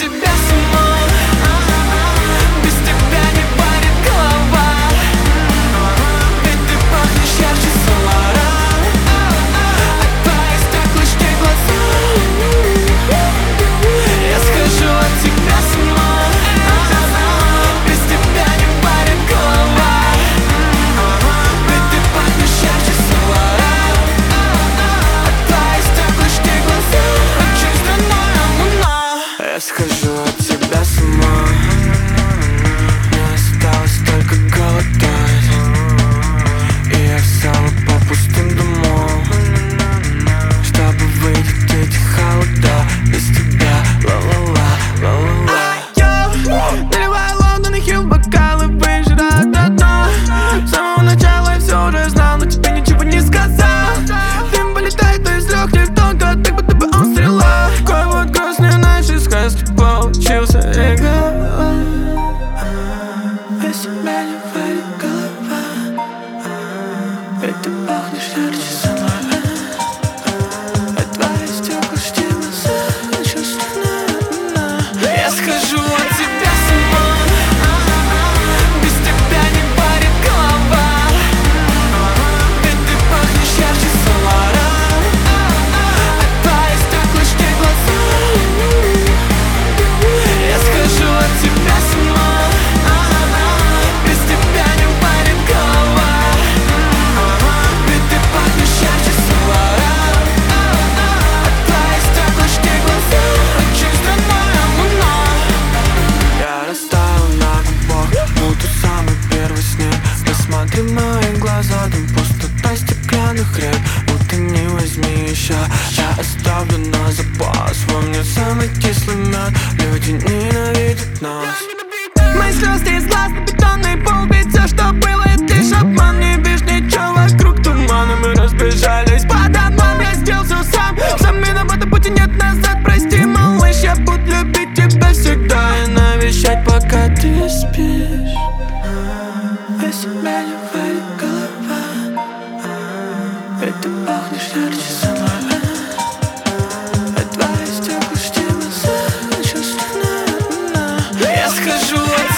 тебя с ума. Без тебя не варит голова. Ведь ты пахнешь ярче солара. От твоих стеклышки глаза. Я схожу от тебя с ума. Без тебя не варит голова. Ведь ты пахнешь ярче солара. От твоих стеклышки глаза. Очень странная луна. Я схожу от тебя с ума. Мне осталось только голодать. И я взяла по пустым домам, чтобы выйти эти холода. Без тебя ла-ла-ла, ла-ла-ла. Наливай Лондон и Хилл в бокалы, выжирая до дна. С самого начала я все уже знал, но тебе ничего не сказал. Дым вылетает из легких тонко, так будто бы он стрела. Какой вот грустный нашей сказки получился эго. Без тебя не варит голова. Ведь ты пахнешь ярче солара. От твоих стеклышки глаза. Очень странная луна. Я схожу от тебя с ума. Без тебя не варит голова. Ведь ты пахнешь ярче солара. От твоих стеклышки глаза. Я схожу от тебя с ума. Без тебя не варит голова. Ведь ты пахнешь ярче солара. От твоих стеклышки глаза. Очень странная луна. Я растаю на губах, будто самый первый снег. Посмотри в мои глаза, там пустота стеклянных рек. Утони, возьми еще, я оставлю на запас. Во мне самый кислый мед, люди ненавидят нас. Мои слезы из глаз на бетонный пол. Ведь все, что было, это лишь обман. Не видишь ничего вокруг тумана. Мы разбежались по домам. Я сделал все сам. Сам виноват, а пути нет назад. Прости, малыш, я буду любить тебя всегда и навещать, пока ты спишь. Без тебя не варит голова. Ведь ты пахнешь ярче солара. От твоих стеклышки глаза. Очень странная луна. Я схожу от